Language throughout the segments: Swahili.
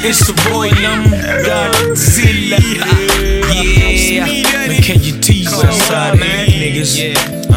It's the boy Godzilla. Yeah, man, can you tease outside niggas?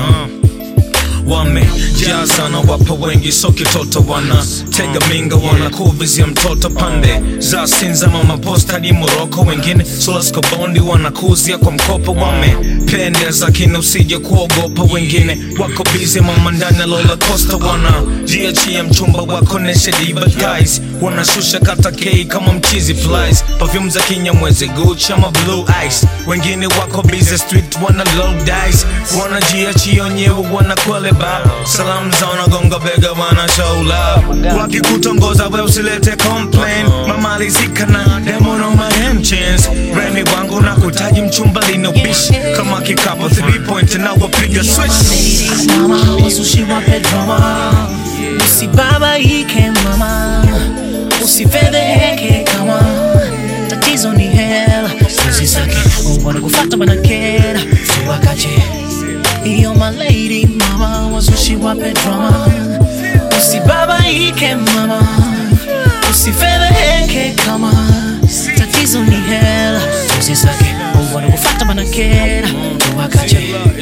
Wamejazana wapa wengi so kitoto wana tega minga wana kuvizia mtoto pande za Sinza mama posta di Moroko wengine Sulasko Bondi wana kuzia kwa mkopo wamependeza kina usije kuogopa wengine wako busy mama ndani Lola Costa wana jiachia mchumba wako neshe diva guys wanashusha kata kei kama mchizi flies perfume za Kinyamwezi Gucci ama Blue Ice wengine wako busy street wana low dice wana jiachia wenyewe wana kwele salamu za wanagonga bega wana show love wakikutongoza we usilete complain mamalizika na demo no my chance Remy wangu na kutaji mchumba lino bish kama kikapo 3 point na wapiga switch mama usushi wape drama usibaba ike mama usifedheke kama tatizo ni hela usisake wana kufata banakera tuwakache you're my lady, mama, wasushi wape drama usibaba ike mama usifedheke kama tatizo ni hela usisake wana kufata banakera tuwakache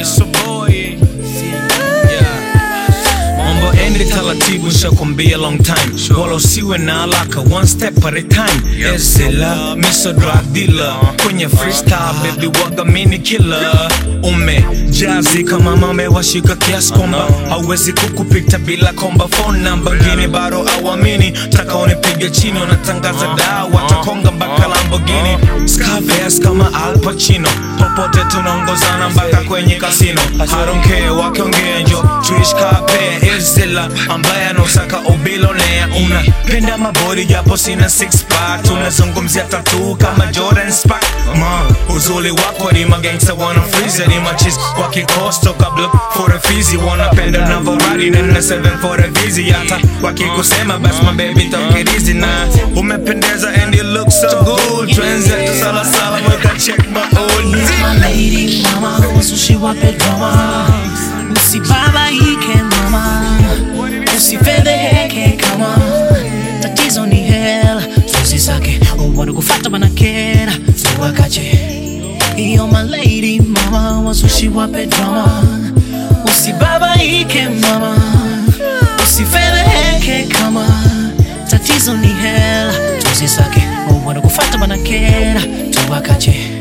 Ende talatibu nishakwambia long time wala usiwe na alaka one step at a time Ezela, miso drug dealer kwenye freestyle baby waga mini killer jazi kama mame washika kiasi komba hauwezi kukupita bila komba phone number ngine baro awamini taka unipige chini unatangaza dawa takonga mpaka Lamborghini Scarface kama Al Pacino popote tunaongozana mpaka kwenye kasino I don't care wakiongea njo tuish kape Ezela ambaye anusaka ubilonea unapenda mabodi japo sina six pack tunazungumzia tattoo kama Jordan Spark uzuli wako ni magangsta wana freezer ni machis wakikosto kabla for a fizzy wanapenda na Ferrari na 7 for a vizzy hata wakikusema basi mababy tokerizi na umependeza and you look so good transit sala sala weka check my old my lady mama usushi wape drama usibaba ike mama usifedheke kama tatizo ni hela usisake wana kufata banakera tuwakache you're my lady mama wasushi wape drama usibaba ike mama usifedheke kama tatizo ni hela usisake wana kufata banakera tuwakache